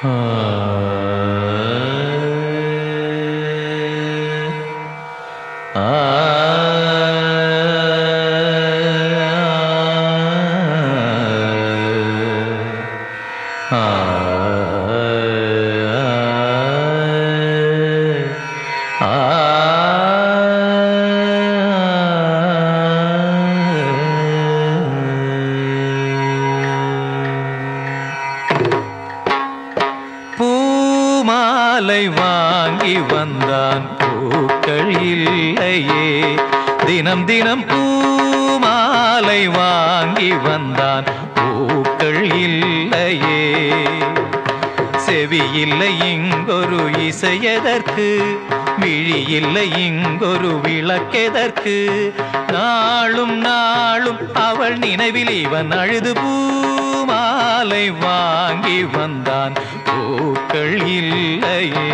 பூமாலை வாங்கி வந்தான் பூக்கள் இல்லையே, தினம் தினம் பூமாலை வாங்கி வந்தான் பூக்கள் இல்லையே. செவி இல்லை இங்கொரு இசையதற்கு, விழி இல்லை இங்கொரு விளக்கெதற்கு. நாளும் நாளும் அவள் நினைவில் இவன் அழுது பூமாலை வாங்கி வந்தான் பூக்கள் இல்லையே.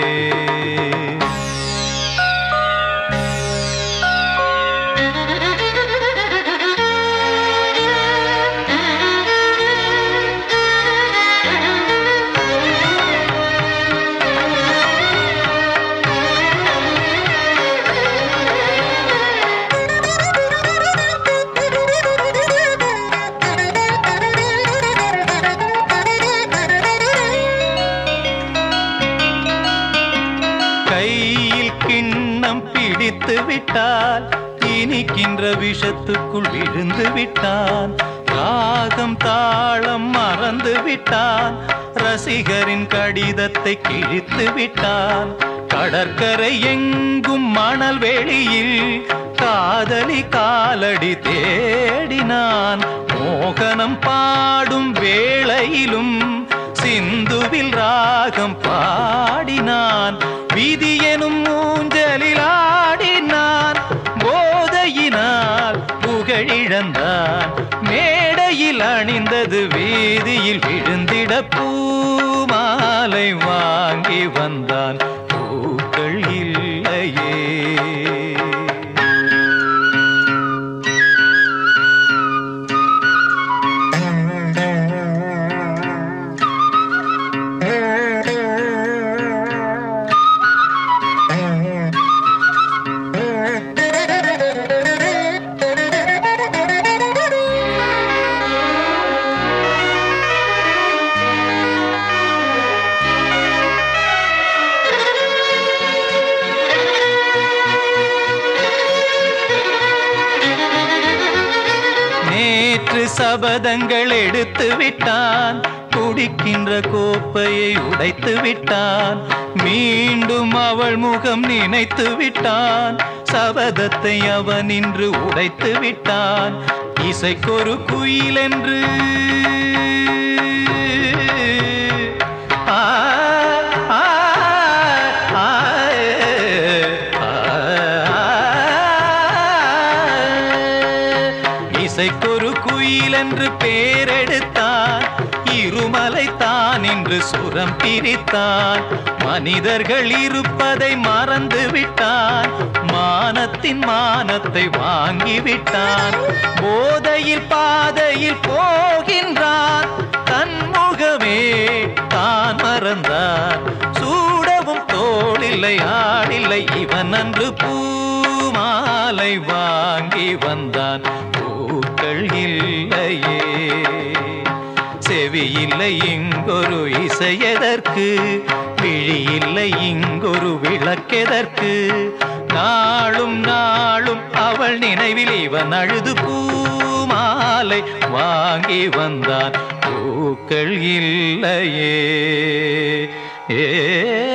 கையில் கிண்ணம் பிடித்து விட்டால் இனிக்கின்ற விஷத்துக்குள் விழுந்து விட்டான். ராகம் தாளம் மறந்து விட்டான், ரசிகரின் கடிதத்தை கிழித்து விட்டான். கடற்கரை எங்கும் மணல் வெளியில் காதலி காலடி தேடினான். மோகனம் பாடும் வேளையிலும் சிந்துவில் ராகம் பாடினான். விதி எனும் ஊஞ்சலில் ஆடினான், போதையினால் புகழிழந்தான். மேடையில் அணிந்தது வீதியில் விழுந்திட பூமாலை வாங்கி வந்தான் பூக்கள் இல்லையே. நேற்று சபதங்கள் எடுத்து விட்டான், குடிக்கின்ற கோப்பையை உடைத்து விட்டான். மீண்டும் அவள் முகம் நினைத்து விட்டான், சபதத்தை அவன் இன்று உடைத்து விட்டான். இசைக்கொரு குயில் என்று இசைக்கொரு குயில் என்று பேரெடுத்தான். இருமலை தான் என்று சுரம் பிரித்தான். மனிதர்கள் இருப்பதை மறந்து விட்டான், மானத்தின் மானத்தை வாங்கிவிட்டான். போதையில் பாதையில் போகின்றான், தன்முகமே தான் மறந்தான். சூடவும் தோளில்லை ஆடில்லை இவன் அன்று பூமாலை வாங்கி வந்தான் பூக்கள் இல்லையே. செவி இல்லை இங்கொரு இசையதற்கு, விழி இல்லை இங்கொரு விளக்கெதற்கு. நாளும் நாளும் அவள் நினைவில் இவன் அழுது பூமாலை வாங்கி வந்தான் பூக்கள் இல்லையே.